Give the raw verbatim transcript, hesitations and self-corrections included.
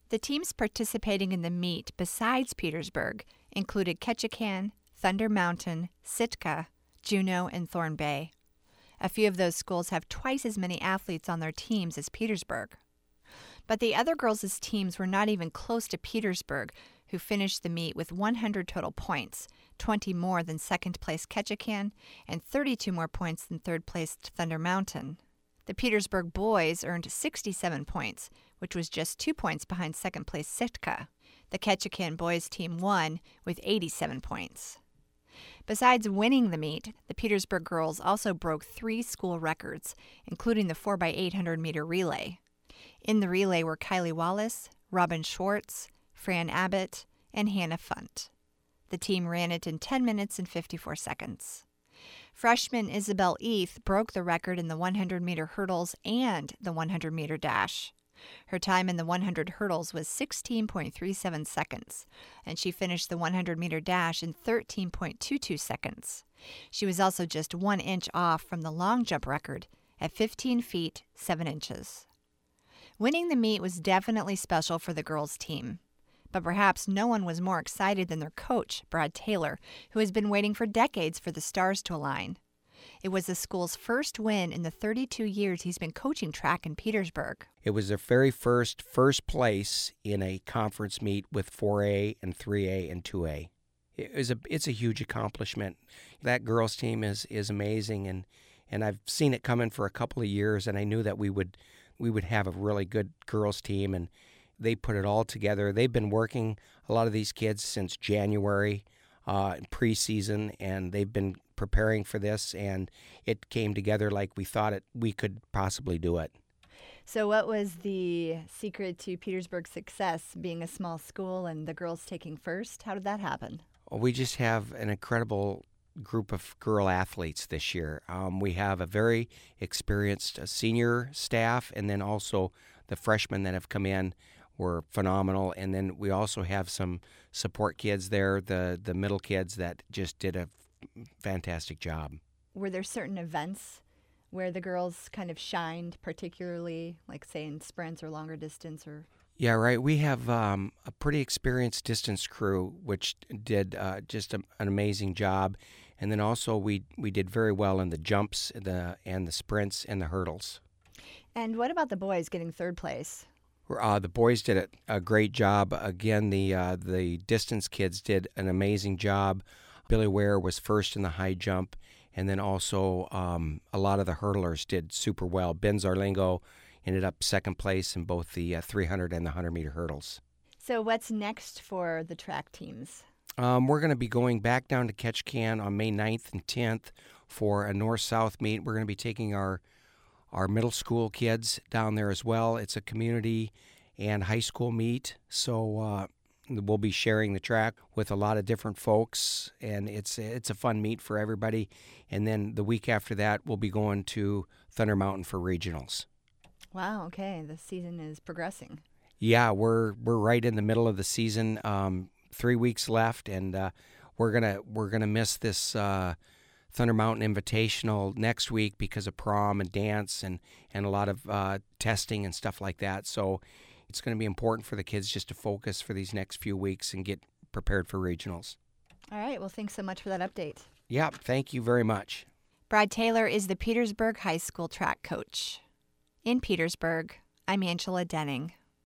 The teams participating in the meet besides Petersburg included Ketchikan, Thunder Mountain, Sitka, Juneau, and Thorn Bay. A few of those schools have twice as many athletes on their teams as Petersburg. But the other girls' teams were not even close to Petersburg, who finished the meet with one hundred total points, twenty more than second-place Ketchikan, and thirty-two more points than third-placed Thunder Mountain. The Petersburg boys earned sixty-seven points, which was just two points behind second-place Sitka. The Ketchikan boys team won with eighty-seven points. Besides winning the meet, the Petersburg girls also broke three school records, including the four by eight hundred meter relay. In the relay were Kylie Wallace, Robin Schwartz, Fran Abbott, and Hannah Funt. The team ran it in ten minutes and fifty-four seconds. Freshman Isabel Eath broke the record in the one hundred meter hurdles and the one hundred meter dash. Her time in the one hundred hurdles was sixteen point three seven seconds, and she finished the one hundred meter dash in thirteen point two two seconds. She was also just one inch off from the long jump record at fifteen feet, seven inches. Winning the meet was definitely special for the girls' team. But perhaps no one was more excited than their coach, Brad Taylor, who has been waiting for decades for the stars to align. It was the school's first win in the thirty-two years he's been coaching track in Petersburg. It was their very first first place in a conference meet with four A and three A and two A. It was a it's a huge accomplishment. That girls team is is amazing, and and I've seen it coming for a couple of years, and I knew that we would we would have a really good girls team, and they put it all together. They've been working, a lot of these kids, since January, uh, preseason, and they've been preparing for this, and it came together like we thought it we could possibly do it. So what was the secret to Petersburg's success, being a small school and the girls taking first? How did that happen? Well, we just have an incredible group of girl athletes this year. Um, we have a very experienced uh, senior staff, and then also the freshmen that have come in were phenomenal, and then we also have some support kids there, the the middle kids that just did a fantastic job. Were there certain events where the girls kind of shined particularly, like say in sprints or longer distance? Or Yeah, right. We have um, a pretty experienced distance crew, which did uh, just a, an amazing job, and then also we we did very well in the jumps, the and the sprints and the hurdles. And what about the boys getting third place? Uh, the boys did a, a great job. Again, the uh, the distance kids did an amazing job. Billy Ware was first in the high jump, and then also um, a lot of the hurdlers did super well. Ben Zarlingo ended up second place in both the uh, three hundred and the one hundred meter hurdles. So what's next for the track teams? Um, we're going to be going back down to Ketchikan on May ninth and tenth for a north-south meet. We're going to be taking our our middle school kids down there as well. It's a community and high school meet, so uh, we'll be sharing the track with a lot of different folks, and it's it's a fun meet for everybody. And then the week after that, we'll be going to Thunder Mountain for regionals. Wow, okay. The season is progressing. Yeah, we're we're right in the middle of the season. Um, three weeks left, and uh, we're gonna we're gonna miss this uh, Thunder Mountain Invitational next week because of prom and dance and, and a lot of uh, testing and stuff like that. So it's going to be important for the kids just to focus for these next few weeks and get prepared for regionals. All right. Well, thanks so much for that update. Yeah, thank you very much. Brad Taylor is the Petersburg High School track coach. In Petersburg, I'm Angela Denning.